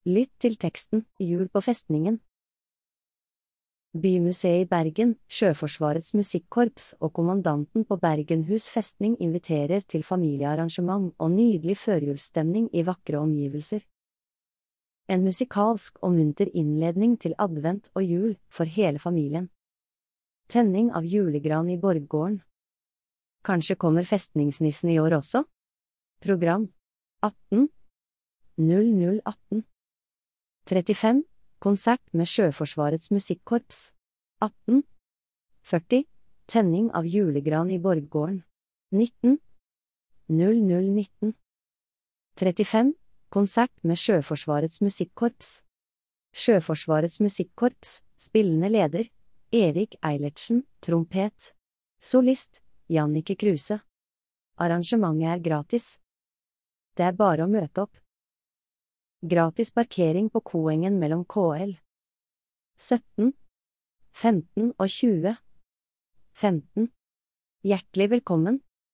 Lytt til teksten, Jul på festningen. Bymuseet i Bergen, Sjøforsvarets musikkorps og kommandanten på Bergenhus festning inviterer til familiearrangement og nydelig førjulsstemning i vakre omgivelser. En musikalsk og munter innledning til advent og jul for hele familien. Tenning av julegran i borggården. Kanskje kommer festningsnissen i år også? Program 18 0018 35 Konsert med Sjøforsvarets musikkorps 18 40 Tenning av julegran i borggården 19 0019 35 Konsert med Sjøforsvarets musikkorps. Sjøforsvarets musikkorps, spillende leder, Erik Eilertsen, trompet. Solist, Jannicke Kruse. Arrangementet er gratis. Det er bare å møte opp. Gratis parkering på Koengen mellom KL 17, 15 og 20. 15. Hjertelig velkommen.